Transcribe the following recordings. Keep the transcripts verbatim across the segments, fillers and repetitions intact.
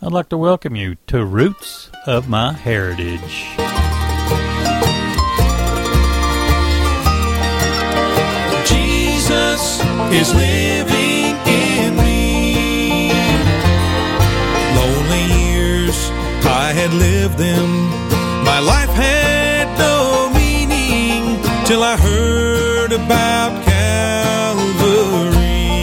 I'd like to welcome you to Roots of My Heritage. Jesus is living in me. Lonely years, I had lived them. My life had no meaning till I heard about Calvary.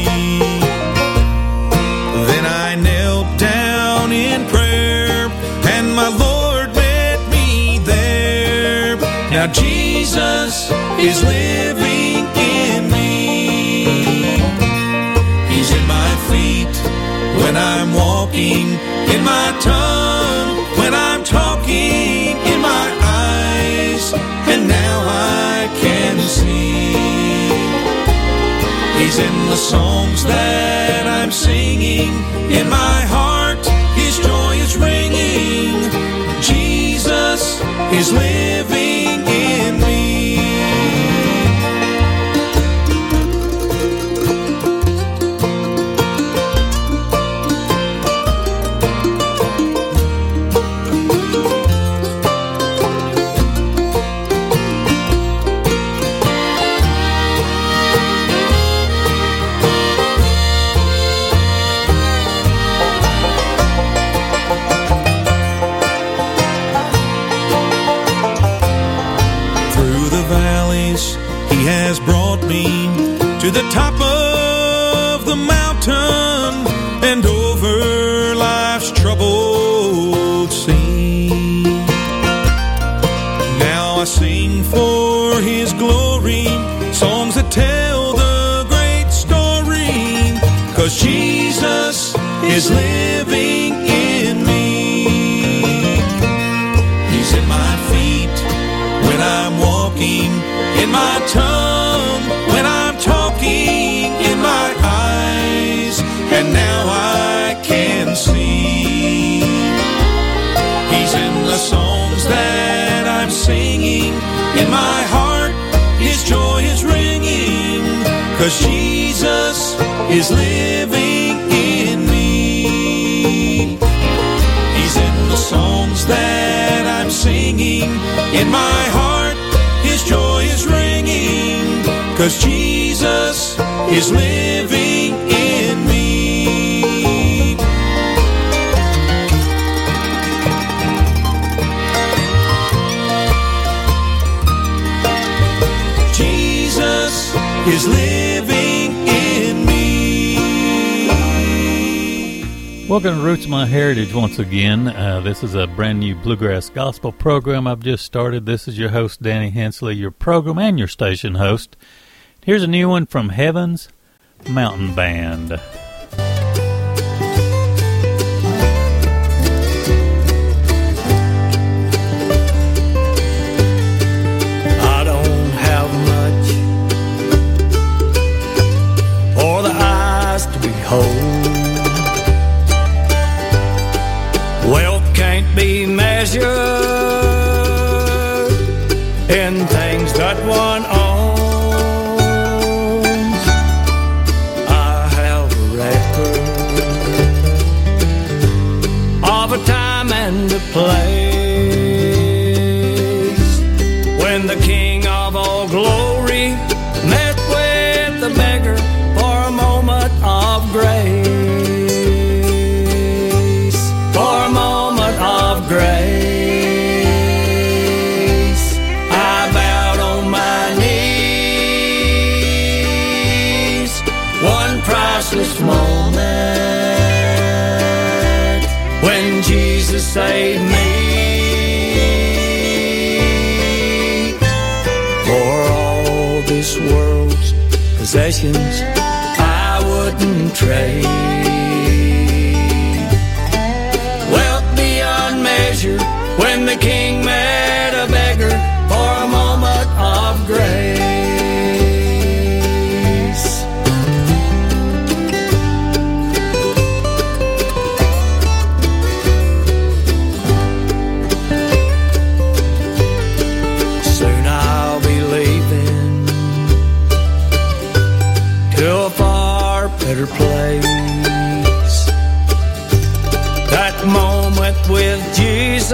Then I knelt down in prayer, and my Lord met me there. Now Jesus is living in me. He's in my feet when I'm walking, in my tongue when I'm talking, in my eyes, and now I can see. He's in the songs that I'm singing, in my heart His joy is ringing. Jesus is living in me. Has brought me to the top of the mountain and over life's troubled sea. Now I sing for His glory, songs that tell the great story, 'cause Jesus is living in me. He's in my feet when I'm walking, in my tongue when I'm talking, in my eyes, and now I can see. He's in the songs that I'm singing, in my heart His joy is ringing, 'cause Jesus is living in me. He's in the songs that I'm singing, in my heart His joy is ringing, 'cause Jesus is living in me. Jesus is living in me. Welcome to Roots of My Heritage once again. Uh, this is a brand new Bluegrass Gospel program I've just started. This is your host, Danny Hensley, your program and your station host. Here's a new one from Heaven's Mountain Band. I don't have much or the eyes to behold. Wealth can't be measured in things that one owns. I have a record of a time and a place when the King of all glory met with the beggar for a moment of grace. Grace, I bowed on my knees. One priceless moment when Jesus saved me. For all this world's possessions I wouldn't trade. When the King met a beggar for a moment of grace. Soon I'll be leaving to a far better place. That with Jesus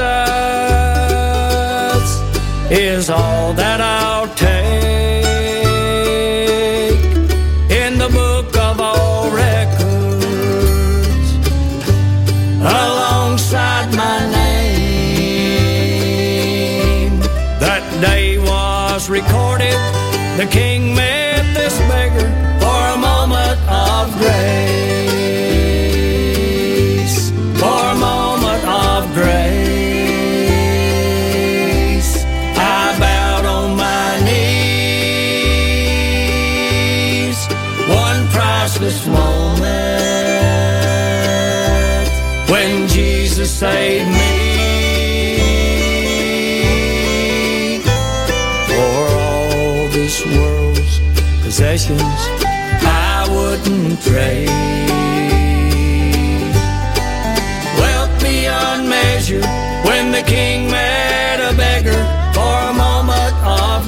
is all that I'll take. In the book of all records, alongside my name, that day was recorded. The king met this beggar for a moment of grace, for a moment of grace. I bowed on my knees, one priceless moment when Jesus saved me. This world's possessions I wouldn't trade. Wealth beyond measure when the king met a beggar for a moment of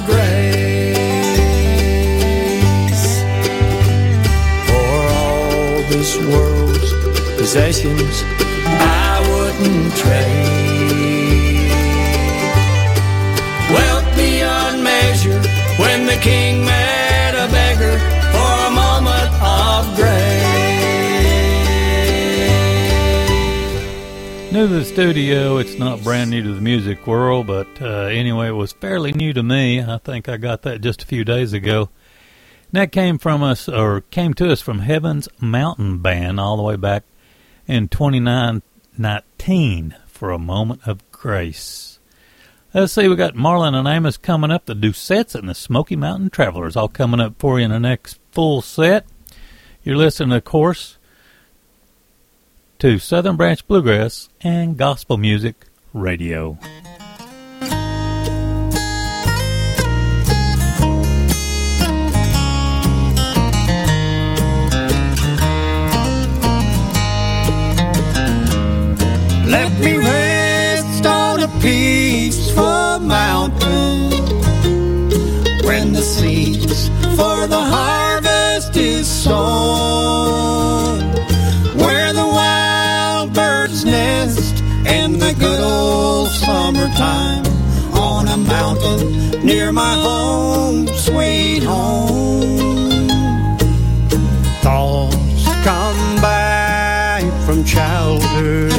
grace. For all this world's possessions I wouldn't trade. Wealth beyond measure when the king met a beggar for a moment of grace. New to the studio, it's not brand new to the music world, but uh, anyway, it was fairly new to me. I think I got that just a few days ago. And that came from us, or came to us from Heaven's Mountain Band all the way back in twenty nineteen for a moment of grace. Let's see, we got Marlon and Amos coming up, the Doucettes and the Smoky Mountain Travelers, all coming up for you in the next full set. You're listening, of course, to Southern Branch Bluegrass and Gospel Music Radio. Let me rest on a peaceful mountain when the seeds for the harvest is sown, where the wild birds nest in the good old summertime, on a mountain near my home, sweet home. Thoughts come back from childhood,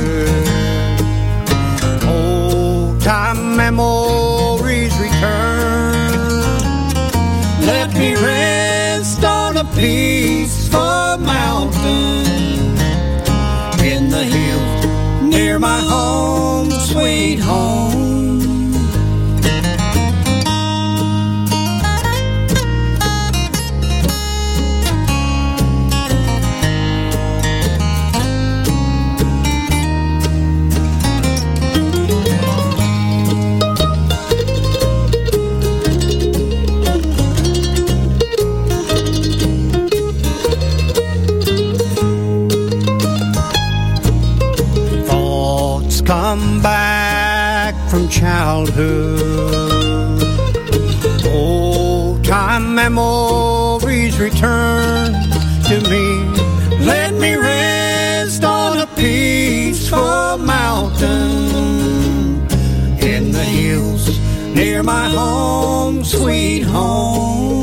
time memories return. Let me rest on a peaceful mountain in the hills near my home, sweet home. Come back from childhood, old time memories return to me. Let me rest on a peaceful mountain in the hills near my home, sweet home.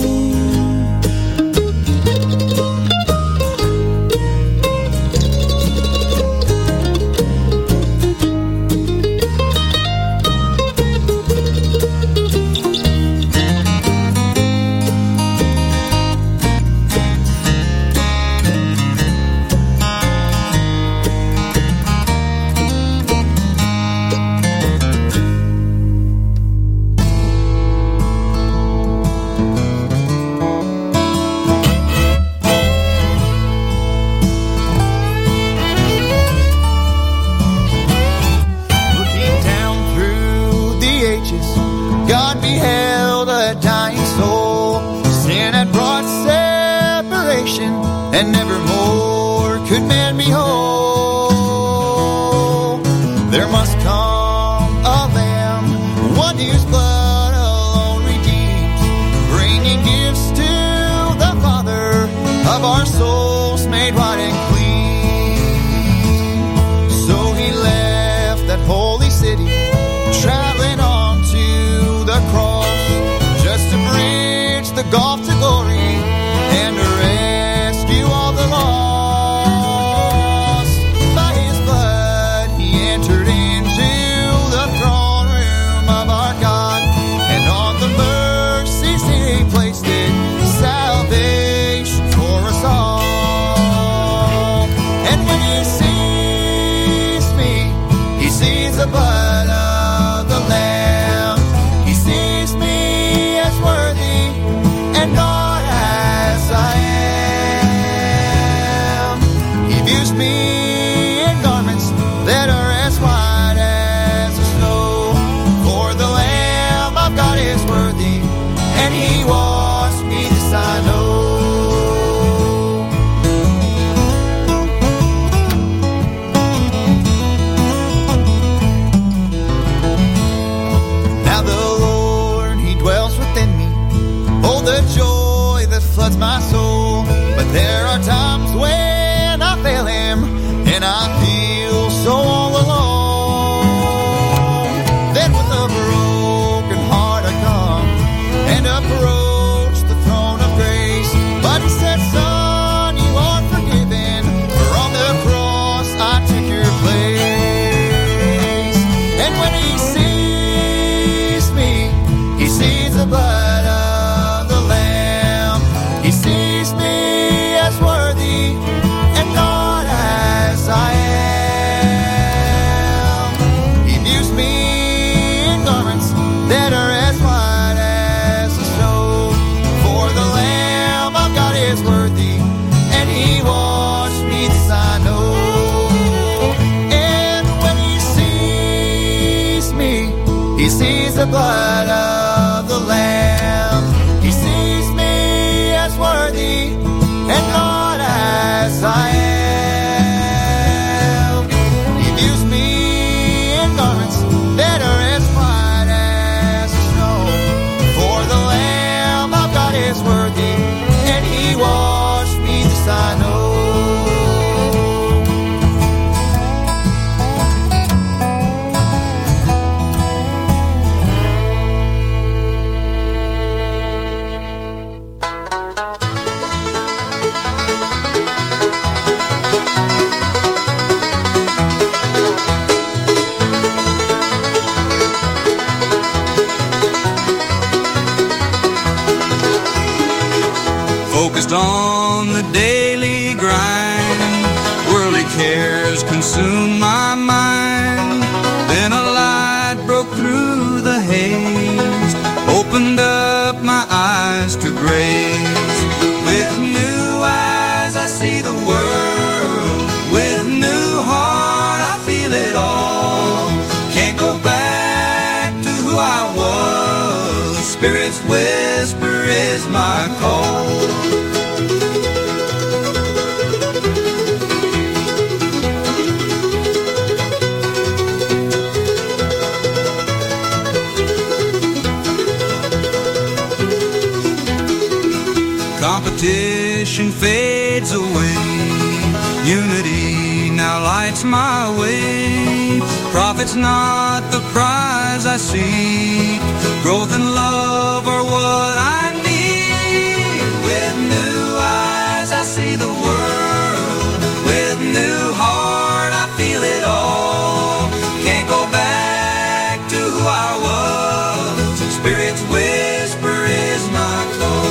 And never more could man be whole. There must come a Lamb, one whose blood alone redeems, bringing gifts to the Father of our souls made white and clean. So he left that the blood of the Lamb. He sees me as worthy and not as I am. He views me in garments that are as white as snow. For the Lamb of God is worthy, and He washed me, this I know. Focused on the daily grind, worldly cares consume my mind. Then a light broke through the haze, opened up my eyes to grace. With new eyes I see the world, with new heart I feel it all. Can't go back to who I was, Spirit's whisper is my call. Competition fades away, unity now lights my way. Profit's not the prize I seek, growth and love are what I need. With new eyes I see the world, with new heart I feel it all. Can't go back to who I was, Spirit's whisper is my call.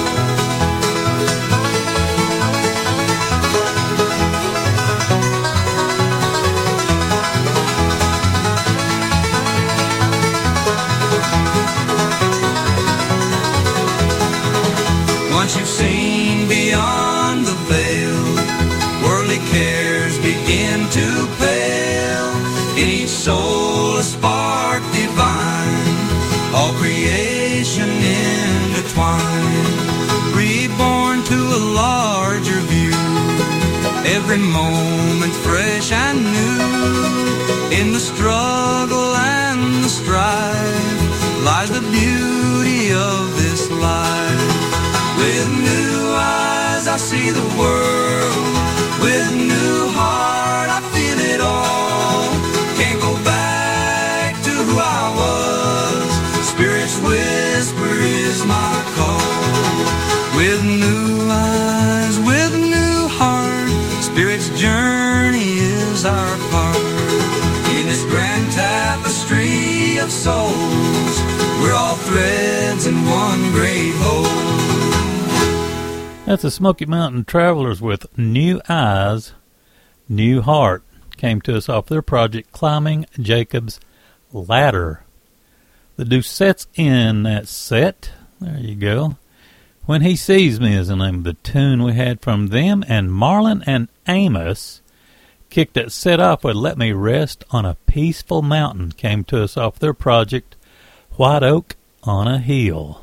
Once you've seen beyond the veil, worldly cares begin to pale. In each soul a spark divine, all creation intertwined. Reborn to a larger view, every moment fresh and new. In the struggle and the strife lies the beauty of this life. With new eyes I see the world, with new heart I feel it all. Can't go back to who I was, Spirit's whisper is my call. With new eyes, with new heart, Spirit's journey is our part. In this grand tapestry of souls, we're all threads in one great whole. That's the Smoky Mountain Travelers with New Eyes, New Heart. Came to us off their project, Climbing Jacob's Ladder. The Doucettes in that set. There you go. When He Sees Me is the name of the tune we had from them. And Marlon and Amos kicked that set off with Let Me Rest on a Peaceful Mountain. Came to us off their project, White Oak on a Hill.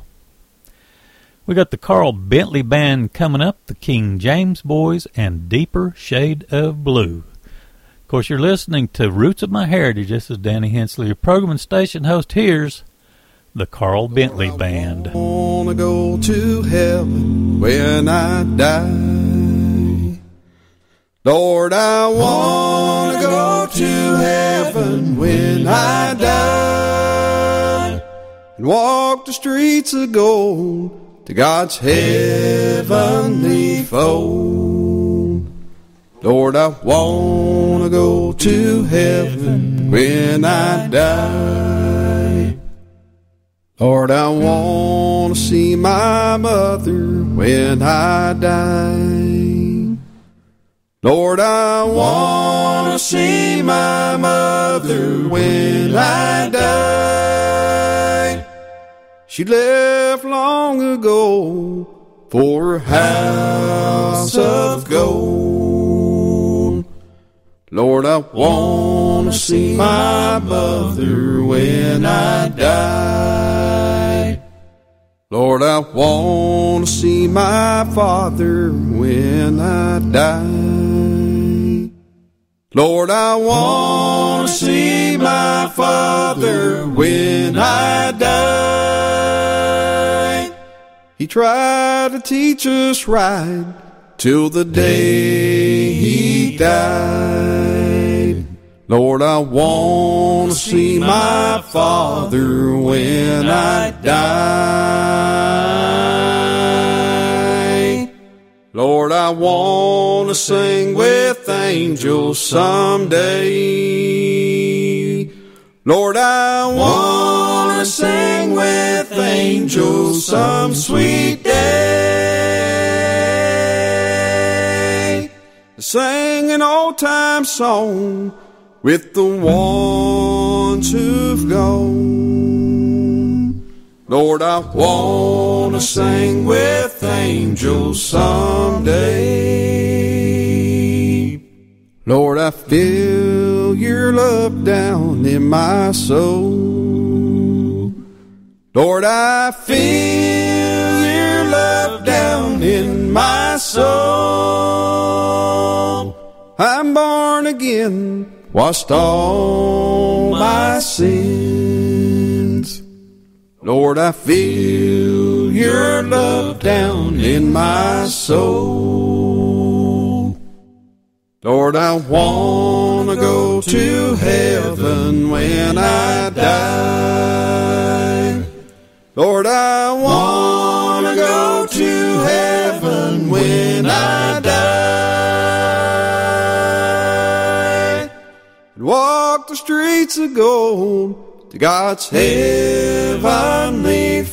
We got the Carl Bentley Band coming up, the King James Boys, and Deeper Shade of Blue. Of course, you're listening to Roots of My Heritage. This is Danny Hensley, your program and station host. Here's the Carl Bentley Lord, Band. I want to go to heaven when I die. Lord, I want to go to heaven when I die. And walk the streets of gold to God's heavenly fold. Lord, I want to go to heaven when I die. Lord, I want to see my mother when I die. Lord, I want to see my mother when I die. She left long ago for a house of gold. Lord, I want to see my mother when I die. Lord, I want to see my father when I die. Lord, I want to see my father when I die. He tried to teach us right till the day he died. Lord, I want to see my father when I die. Lord, I want to sing with angels someday. Lord, I want to sing with angels some sweet day. Sing an old-time song with the ones who've gone. Lord, I want to sing with angels someday. Lord, I feel your love down in my soul. Lord, I feel your love down in my soul. I'm born again, washed all my sins. Lord, I feel your love down in my soul. Lord, I want to go to heaven when I die. Lord, I want to go to heaven when I die. And walk the streets of gold to God's heavenly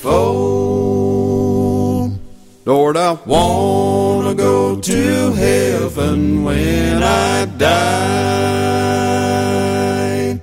fold. Lord, I want to go to heaven when I die.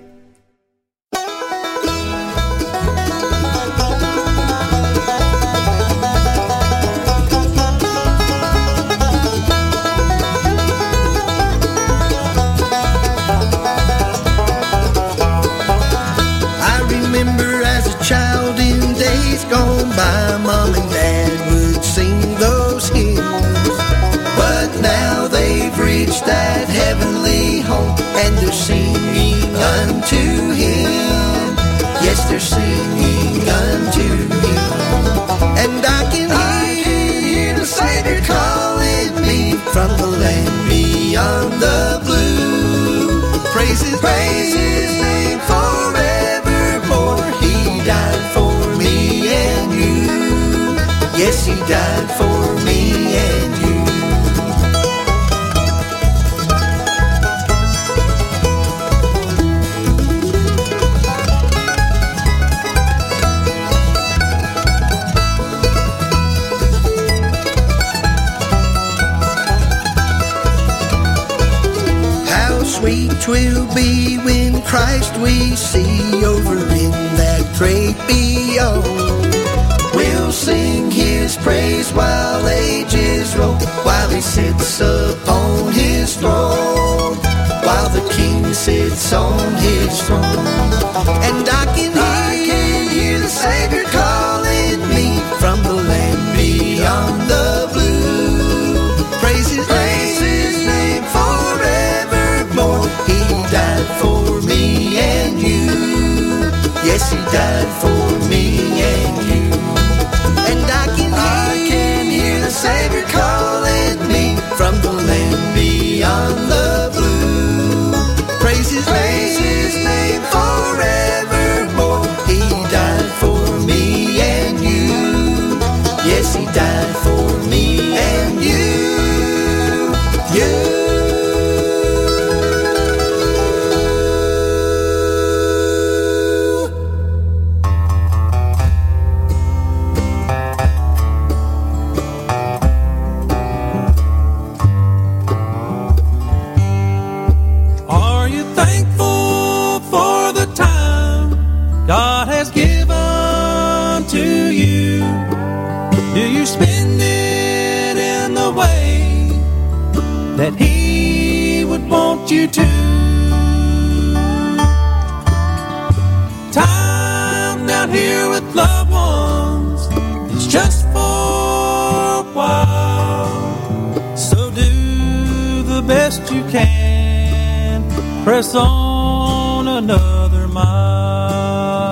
I remember as a child in days gone by, Mom and Dad would sing those hymns. But now they've reached that heavenly home, and they're singing unto Him. Yes, they're singing unto Him. And I can hear the Savior calling me from the land beyond the blue. Praise His, praise His name forevermore. He died for me and you. Yes, He died for me and you. How sweet 'twill be when Christ we see over in that great beyond. We'll sing His praise while ages roll, while He sits upon His throne, while the King sits on His throne. And I can hear, I can hear the Savior calling me from the land beyond the blue. Praise His, praise His name forevermore. He died for me and you. Yes, He died for me and you. And I can hear, I can hear the Savior calling me from the land beyond the blue. Praise His, praise His name forevermore. He died for me and you. Yes, He died for me and you. You. Are you thankful for the time God has given to you? Do you spend it in the way that He would want want you to. Time down here with loved ones, it's just for a while. So do the best you can, press on another mile.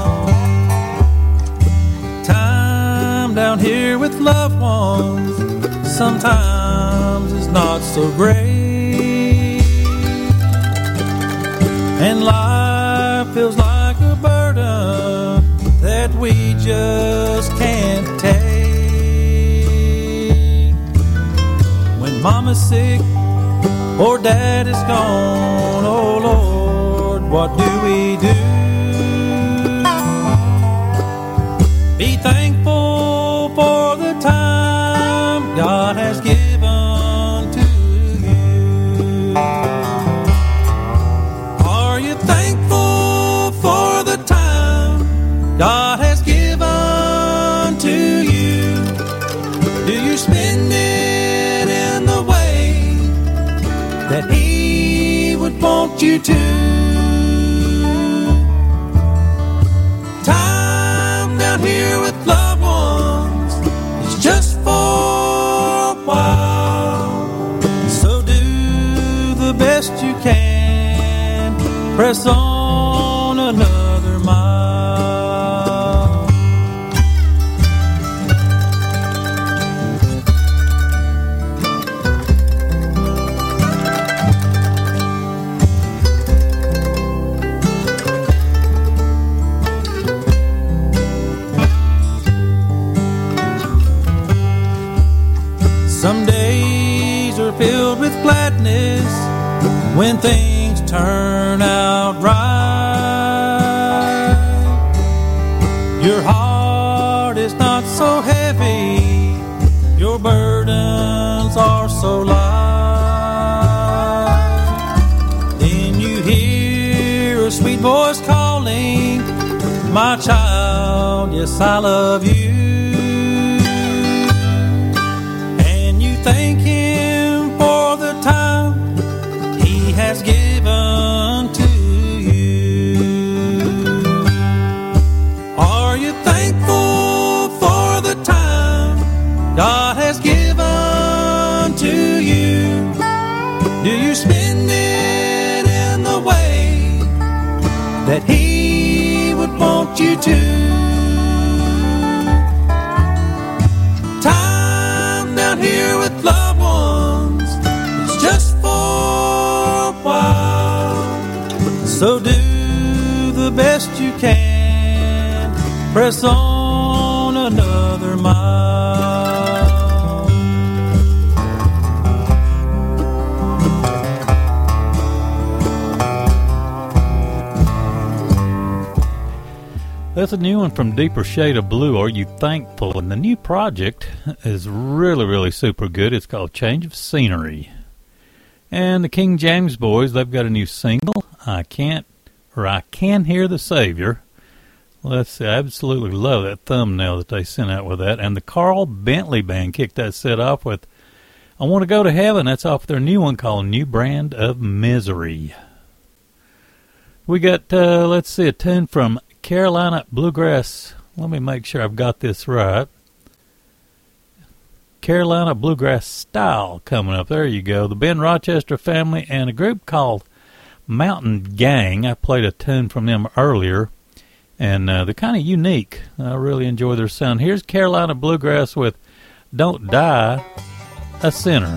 Time down here with loved ones sometimes is not so great, and life feels like a burden that we just can't take. When mama's sick or dad is gone, oh Lord, what do we do? Be thankful for the time God has given to you. Are you thankful for the time God has given to you? Do you spend it in the way that He would want you to? Time down here with loved ones is just for a while. So do the best you can, press on another mile. Some days are filled with gladness when things turn out right. Your heart is not so heavy, your burdens are so light. Then you hear a sweet voice calling, my child, yes, I love you. Thank Him for the time He has given to you. Are you thankful for the time God has given to you? Do you spend it in the way that He would want you to? Here with loved ones, it's just for a while. So do the best you can, press on another mile. That's a new one from Deeper Shade of Blue, Are You Thankful? And the new project is really, really super good. It's called Change of Scenery. And the King James Boys, they've got a new single, I Can't, or I Can Hear the Savior. Let's see, I absolutely love that thumbnail that they sent out with that. And the Carl Bentley Band kicked that set off with I Want to Go to Heaven. That's off their new one called New Brand of Misery. We got, uh, let's see, a tune from Carolina Bluegrass. Let me make sure I've got this right. Carolina Bluegrass Style coming up. There you go. The Ben Rochester Family and a group called Mountain Gang. I played a tune from them earlier, and uh, they're kind of unique. I really enjoy their sound. Here's Carolina Bluegrass with Don't Die a Sinner.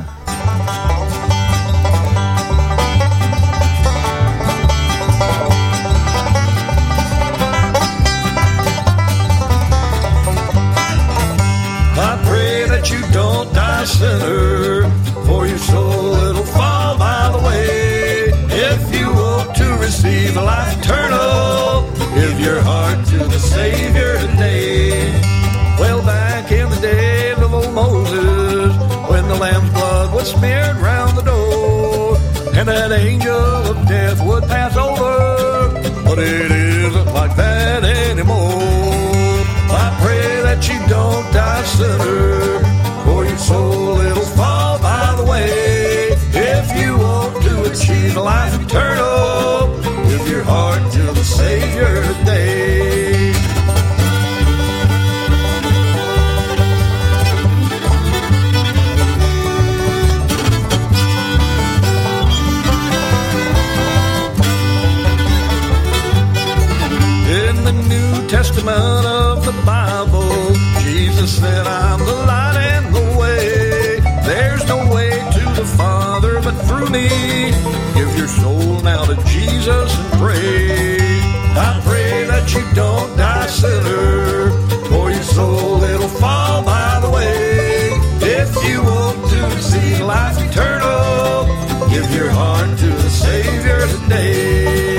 You don't die, sinner, for your soul it'll fall by the way. If you hope to receive life eternal, give your heart to the Savior today. Well, back in the day of old Moses, when the lamb's blood was smeared round the door, and that angel of death would pass over, but it isn't like that anymore. I pray that you don't die, sinner, for your soul it'll fall by the way. If you want to achieve life eternal. Give your heart to the Savior today. In the New Testament of the Bible, Jesus said, I'm the light and the way. There's no way to the Father but through me. Give your soul now to Jesus and pray. I pray that you don't die sinner, for your soul it'll fall by the way. If you want to receive life eternal, give your heart to the Savior today.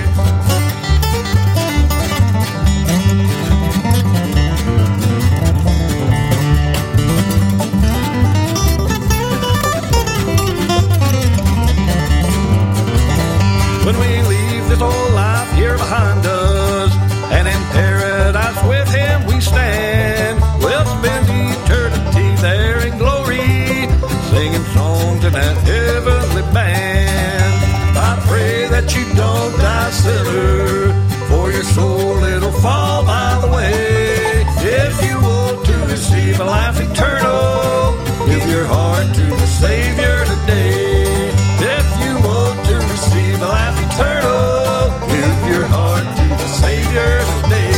When we leave this old life here behind us, and in paradise with Him we stand, we'll spend eternity there in glory, singing songs in that heavenly band. I pray that you don't die sinner, for your soul it'll fall by the way. If you want to receive a life eternal, give your heart to the Savior today. If you want to receive a life eternal, give your heart to the Savior today.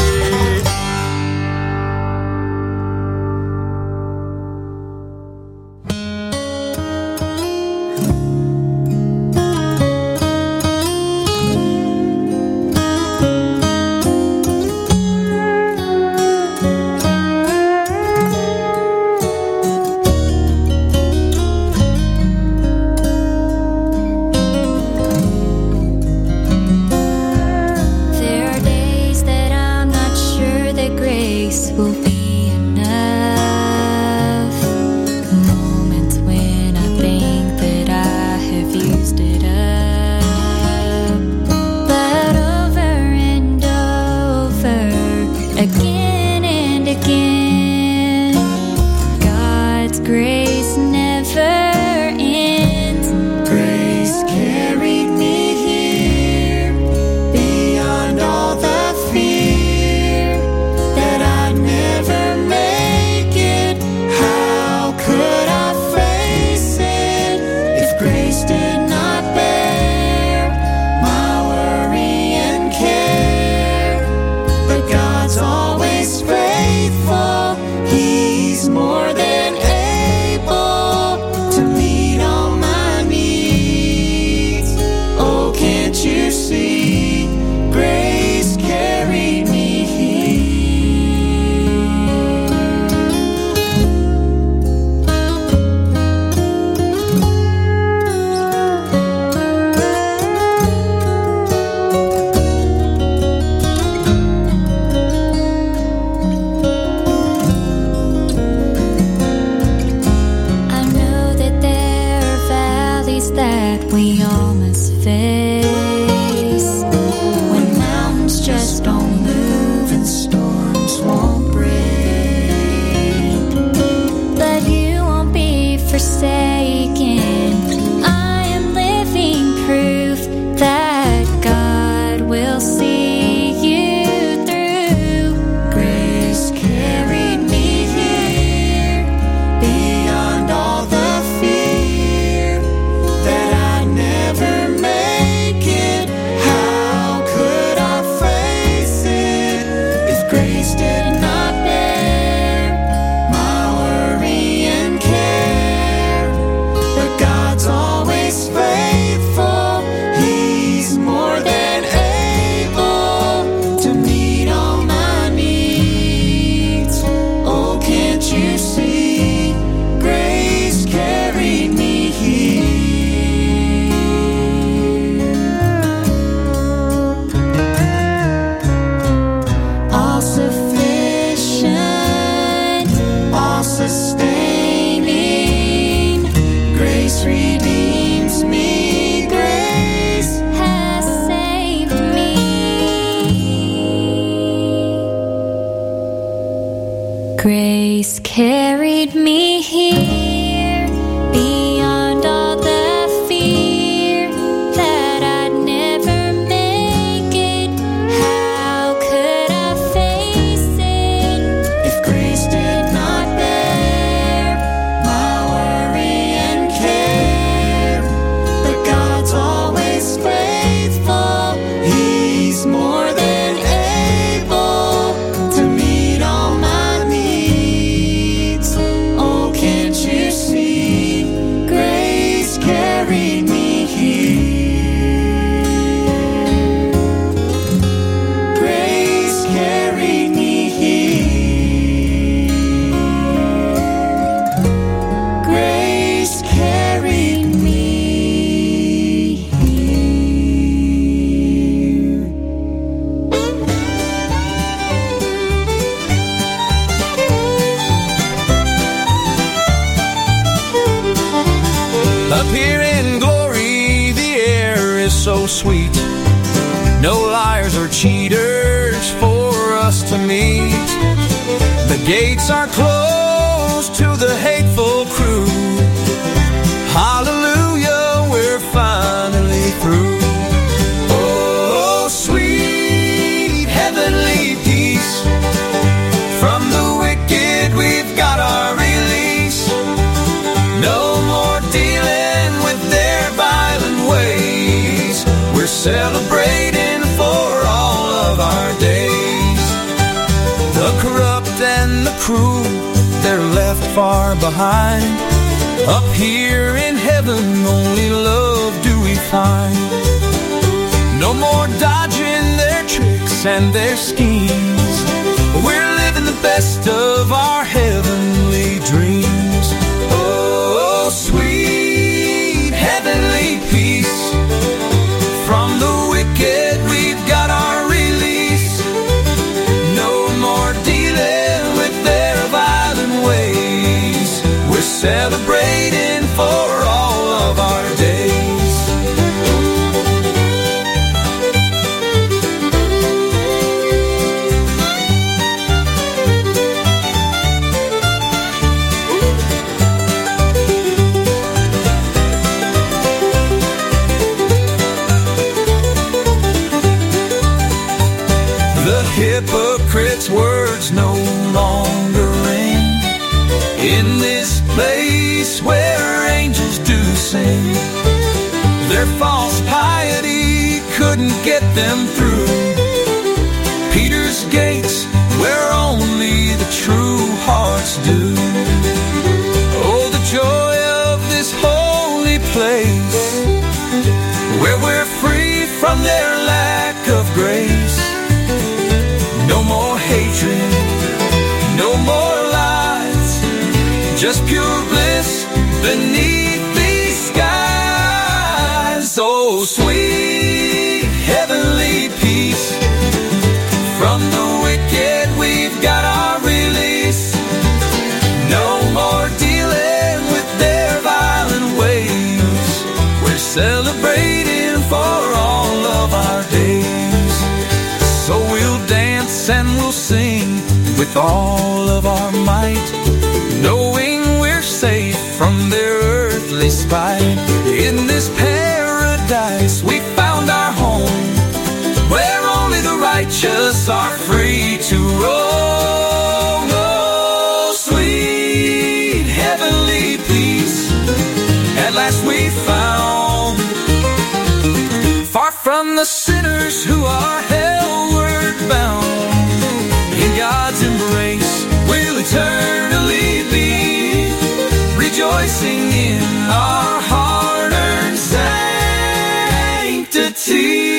Grace carried me here, beyond all the fear sweet. No liars or cheaters for us to meet. The gates are closed to the hateful crew. Hallelujah, we're finally through. Oh, sweet heavenly peace. From the wicked we've got our release. No more dealing with their violent ways. We're celebrating for all of our days. The corrupt and the cruel, they're left far behind. Up here in heaven, only love do we find. No more dodging their tricks and their schemes. We're living the best of our heavenly dreams. Oh, sweet heavenly peace. From the wicked we've got our release. No more dealing with their violent ways. We're celebrating for all of our days. Hypocrites' words no longer ring in this place where angels do sing. Their false piety couldn't get them through Peter's gates, where only the true hearts do. Oh, the joy of this holy place, where we're free from their lack of grace. No more hatred, no more lies, just pure bliss beneath these skies. Oh, sweet heavenly peace. From the wicked we've got our release. No more dealing with their violent ways. We're celebrating for all of our days. So we'll dance and we'll sing with all of our might, knowing we're safe from their earthly spite. In this paradise we found our home, where only the righteous are free to roam. Oh, sweet heavenly peace, at last we found. Far from the sinners who are hellward bound, in God's embrace we'll eternally be, rejoicing in our hard-earned sanctity.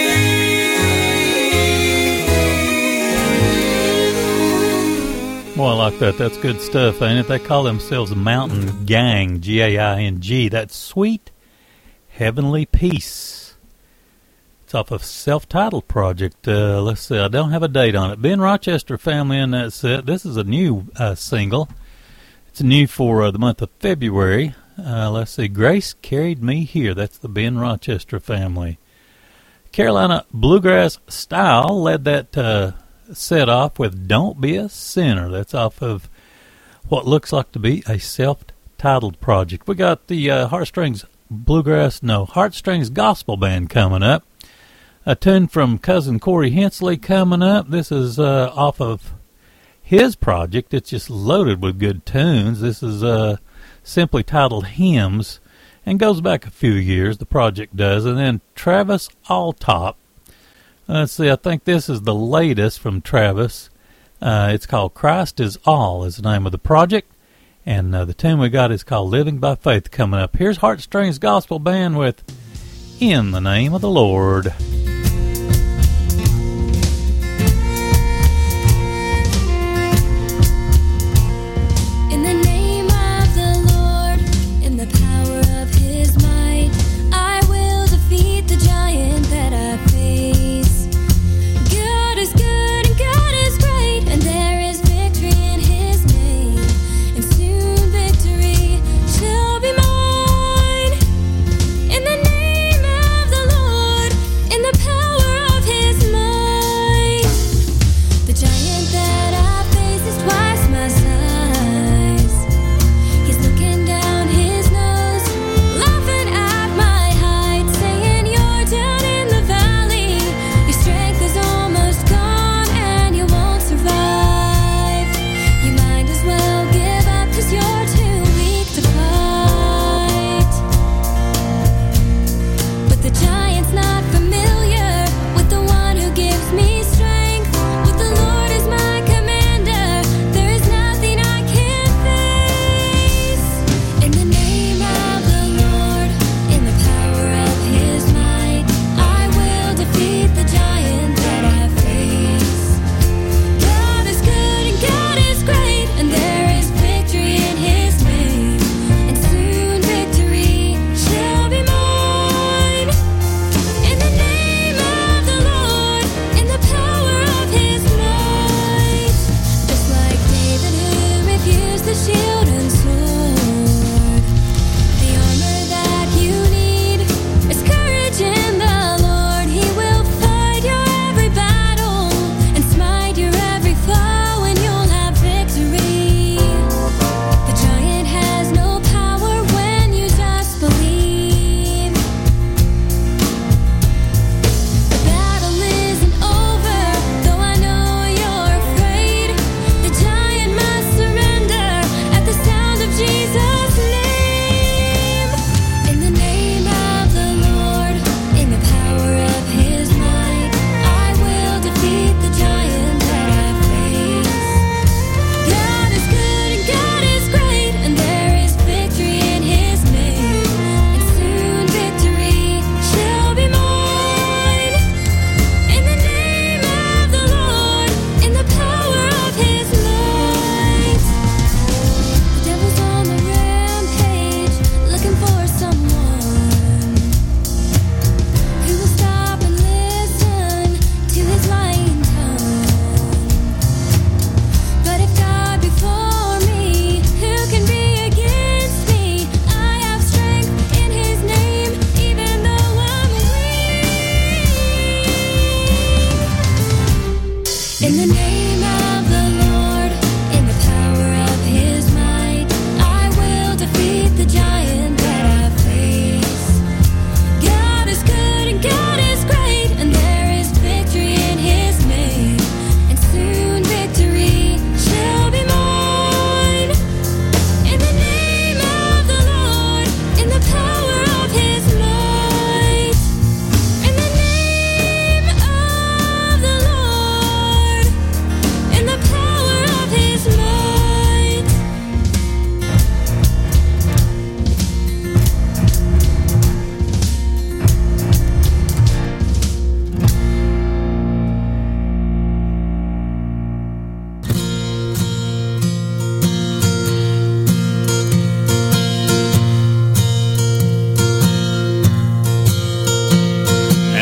Well, I like that. That's good stuff, ain't it? They call themselves Mountain Gang, G A I N G. That's Sweet Heavenly Peace. It's off of self-titled project. Uh, let's see, I don't have a date on it. Ben Rochester Family in that set. This is a new uh, single. It's new for uh, the month of February. Uh, let's see, Grace Carried Me Here. That's the Ben Rochester Family. Carolina Bluegrass Style led that uh, set off with Don't Be a Sinner. That's off of what looks like to be a self-titled project. We got the uh, Heartstrings Bluegrass, no, Heartstrings Gospel Band coming up. A tune from Cousin Corey Hensley coming up. This is uh, off of his project. It's just loaded with good tunes. This is uh, simply titled Hymns and goes back a few years, the project does. And then Travis Alltop. Let's see, I think this is the latest from Travis. Uh, it's called Christ Is All is the name of the project. And uh, the tune we got is called Living by Faith coming up. Here's Heartstrings Gospel Band with In the Name of the Lord. Lord,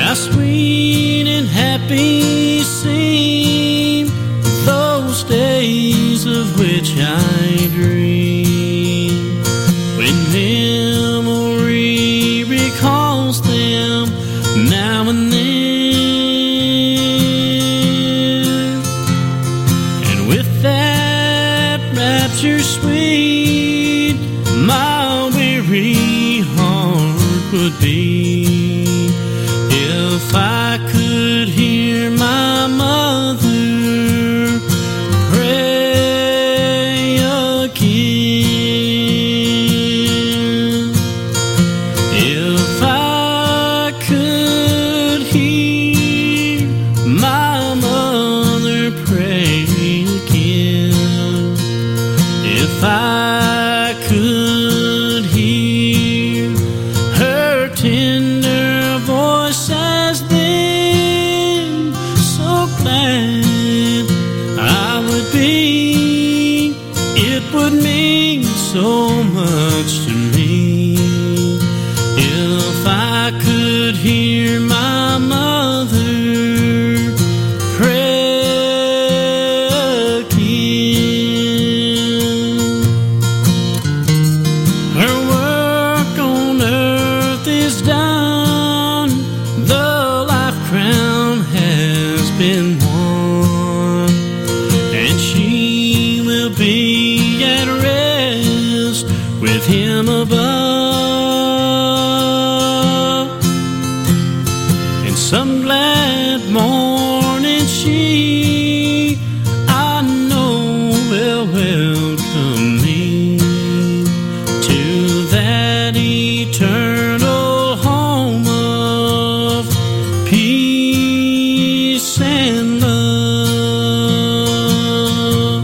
How sweet and happy seem those days of which I dream, when memory recalls them now and then. And with that rapture sweet, my weary heart would beat if I could hear my mother pray again. If I could hear my mother pray again. If I could hear her tender voice as then, so glad I would be. It would mean so much to me if I could hear my mother pray again. Her work on earth is done, the life crown has been won, and she will be at rest with him above. And some glad morning she, I know, will welcome me to that eternal home of peace and love.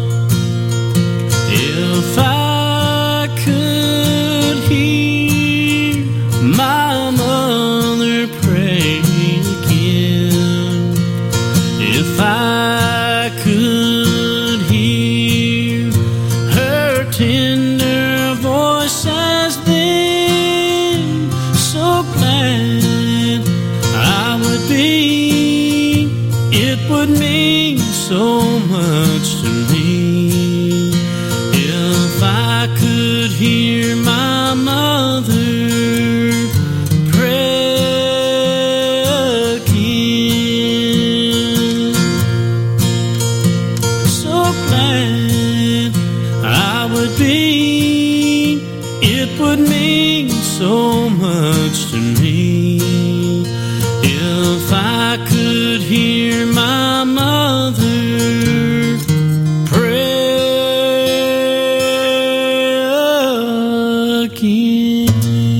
If I could hear my mother pray again, if I could hear her tender voice as then, so glad I would be. It would mean so much to me if I could hear my mother pray again. So glad I would be. It would mean so much to me if I could hear my mother pray again.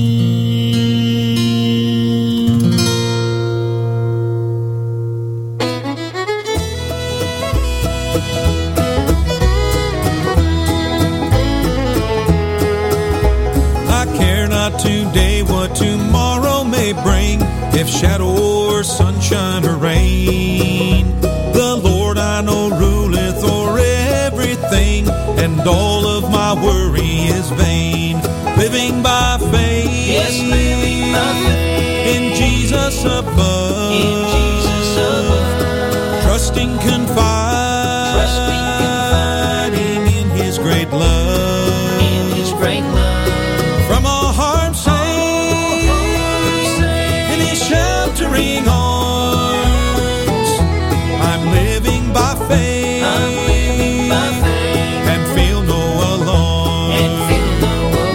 I care not today what tomorrow may bring, if shadow or sunshine or rain. The Lord I know ruleth o'er everything, and all of my worry is vain. Living by faith, Yes, living by faith in Jesus above, in Jesus above, trusting, confiding, trusting, confiding in His great love, in His great love. from a harm safe in His sheltering arms. I'm living by faith, I'm living by faith and feel no alarm. and feel no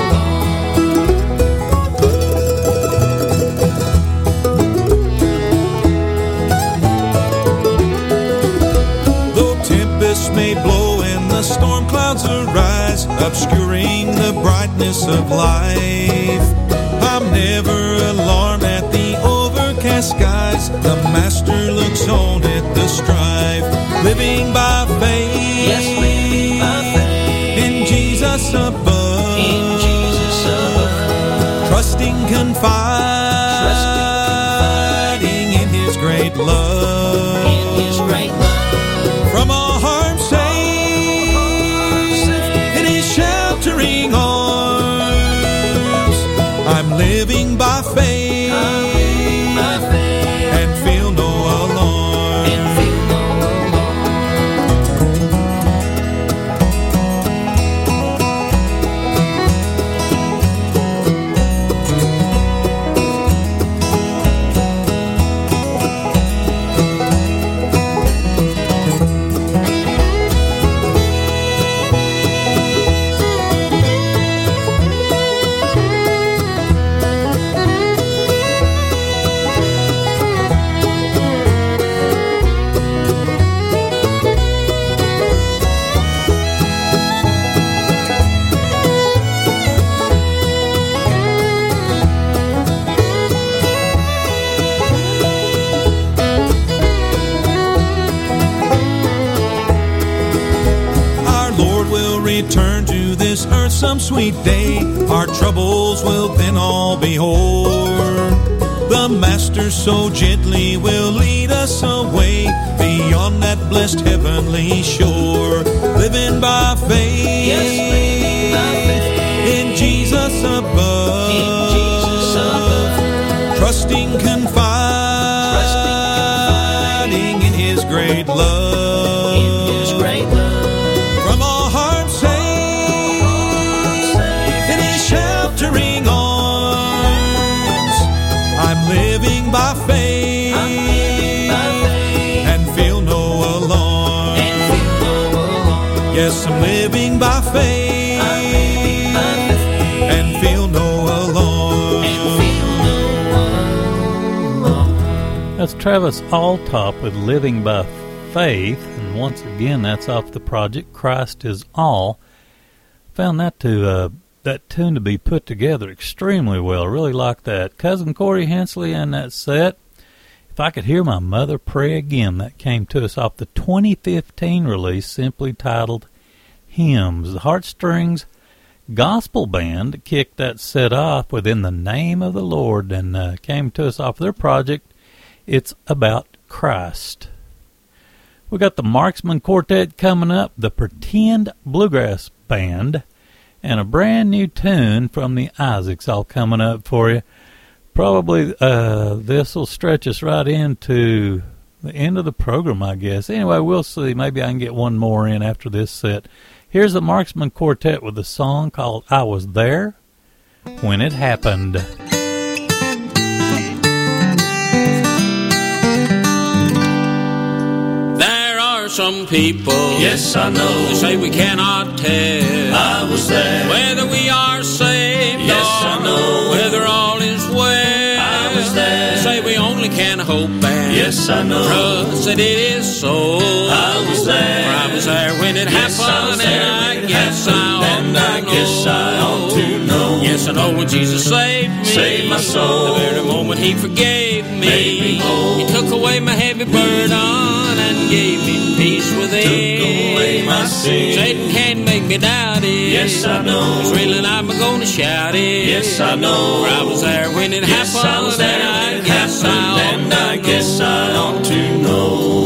alarm. Though tempests may blow and the storm clouds arise, obscuring the brightness of life, I'm never alarmed at the overcast skies. The Master looks on at the strife. Living by faith, Yes, living by faith in Jesus above, in Jesus above, trusting, confiding in His great love, in His great love. from a harm safe in His sheltering arms. I'm living by faith, I'm living by faith and return to this earth some sweet day, our troubles will then all be o'er. The Master so gently will lead us away beyond that blessed heavenly shore. Living by faith, yes, living by faith. In Jesus above, in Jesus above. Trusting, confiding, Trusting, confiding in His great love. In His great love. From all harm safe, in His sheltering arms. I'm living by faith, I'm living by faith. and feel no alarm. And feel no alarm. Yes, I'm living by faith, I'm living by faith. and feel no alarm. And feel no alarm. That's Travis Alltop with Living by Faith, and once again that's off the project Christ Is All. Found that to uh, that tune to be put together extremely well. Really like that. Cousin Corey Hensley and that set. If I Could Hear My Mother Pray Again, that came to us off the twenty fifteen release simply titled Hymns. The Heartstrings Gospel Band kicked that set off with In the Name of the Lord, and uh, came to us off their project It's About Christ. We got the Marksman Quartet coming up, the Pretend Bluegrass Band, and a brand new tune from the Isaacs all coming up for you. Probably uh, this will stretch us right into the end of the program, I guess. Anyway, we'll see. Maybe I can get one more in after this set. Here's the Marksman Quartet with a song called I Was There When It Happened. There are some people, Yes, I know. who say we cannot tell I was there. whether we are saved Yes, or I know. whether all is well. I was there. They say we only can hope and Yes, I know. trust that it is so. I was there. For I was there when it Yes, I happened, was there and when I it guess happened, I ought and to I know. guess I ought to know. Yes, I know when Jesus saved me, Saved my soul. the very moment He forgave me, Made me whole. He took away my heavy burden and gave me peace within. Took away my sin. Satan can't make me doubt it. Yes, I know. It's real and I'm gonna shout it. Yes, I know. For I was there when it Yes, happened, I was there and when I it guess I happened, ought and to I guess know. I ought to know.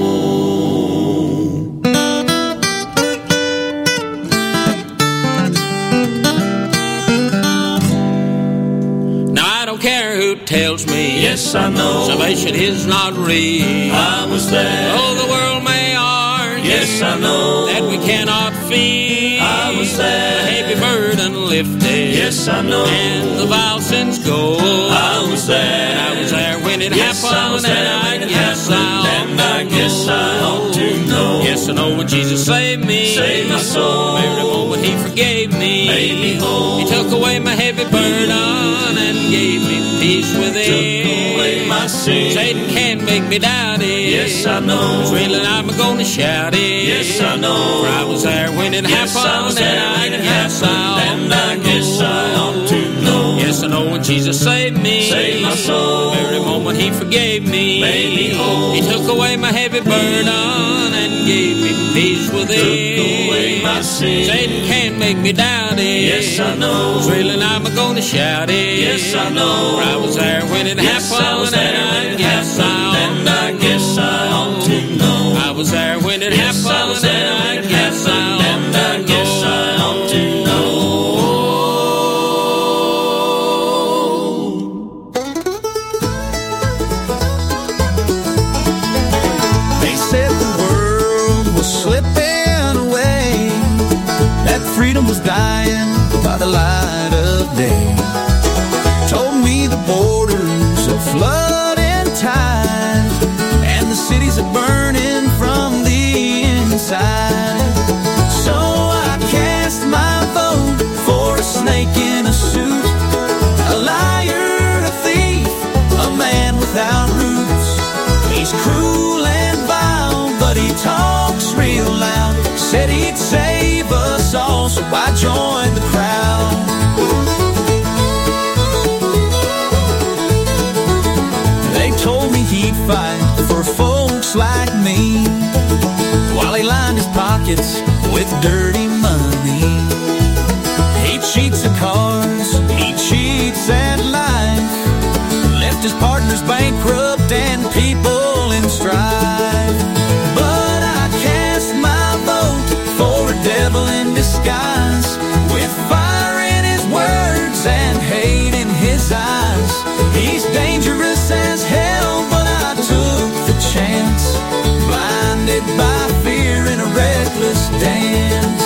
Now I don't care who tells me Yes, I know. salvation is not real. I was there. Though the world may argue Yes, I know. that we cannot feel I was there. the heavy burden lifted. Yes, I know. And the vile sins go. I was there. And I was there when it Yes, I happened, was there and I when it guess happened, I ought and I to guess know. I ought to know. Yes, I know when Jesus saved me, Saved my soul. the very moment He forgave me, Made me whole. He took away my heavy burden and gave me peace within. Took away my sin. Satan can't make me doubt it. Yes, I know. It's real and I'm gonna shout it. Yes, I know. For I was there when it Yes, I happened, was there and I when it guess I happened, ought and I to guess I ought to know. Yes, I know when Jesus saved me, Saved my soul. the very moment He forgave me, Made me whole. He took away my heavy burden and gave me peace within. Took away my sin. Satan can't make me doubt it. Yes, I know. It's real and I'm gonna shout it. Yes, I know. For I was there when it Yes, happened, I was there and when I it guess I happened, and I guess I ought to know. I was there when it Yes, I happened, was there and I when it guess I happened, and I ought to guess I ought to know. They said the world was slipping away, that freedom was dying by the light of day. Told me the borders are flooding tide, and the cities are burning from the inside. So I cast my vote for a snake in a suit, a liar, a thief, a man without roots. He's cruel and vile, but he talks real loud. Said he'd save us all, so I joined the crowd. They told me he'd fight for folks like me, while he lined his pockets with dirty money. his partner's bankrupt and people in strife. But I cast my vote for a devil in disguise, with fire in his words and hate in his eyes. He's dangerous as hell, but I took the chance, blinded by fear in a reckless dance.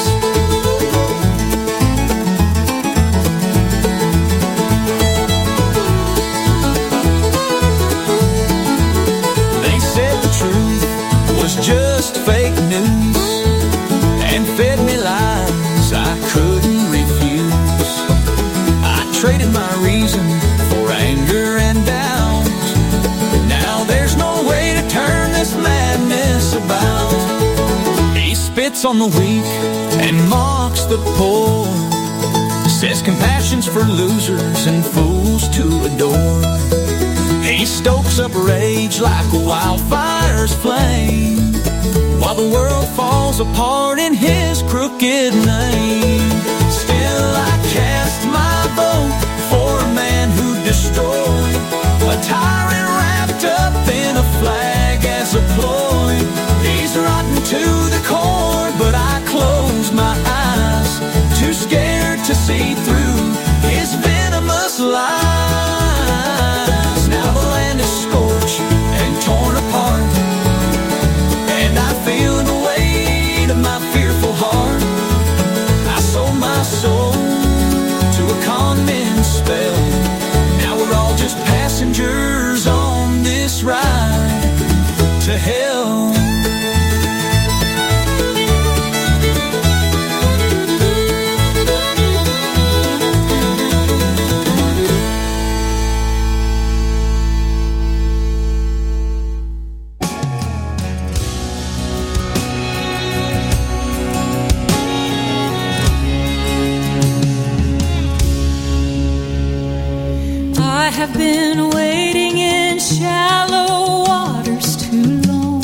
They said the truth was just fake news and fed me lies I couldn't refuse. I traded my reason for anger and doubt. Now there's no way to turn this madness about. He spits on the weak and mocks the poor, says compassion's for losers and fools to adore. He stokes up rage like a wildfire's flame, while the world falls apart in his crooked name. Still I cast my vote for a man who destroyed a tyrant wrapped up in a flag as a ploy. He's rotten to the core, but I close my eyes, too scared to see through his venomous lies. Now the land is scorched and torn apart, and I feel the weight of my fearful heart. I sold my soul to a con man's spell. Now we're all just passengers on this ride to hell. I have been waiting in shallow waters too long.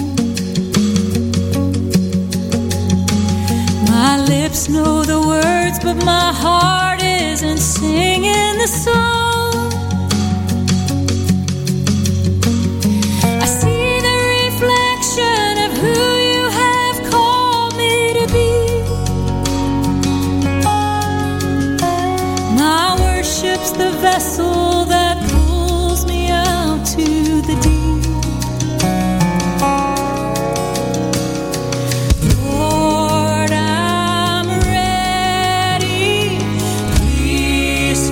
My lips know the words, but my heart isn't singing the song. I see the reflection of who you have called me to be. My worship's the vessel that pulls me out to the deep. Lord, I'm ready. Please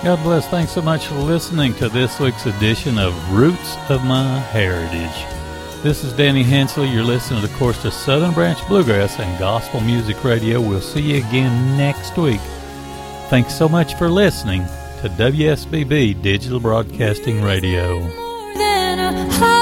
God bless. Thanks so much for listening to this week's edition of Roots of My Heritage. This is Danny Hensley. You're listening, of course, to Southern Branch Bluegrass and Gospel Music Radio. We'll see you again next week. Thanks so much for listening to W S B B Digital Broadcasting Radio. More than a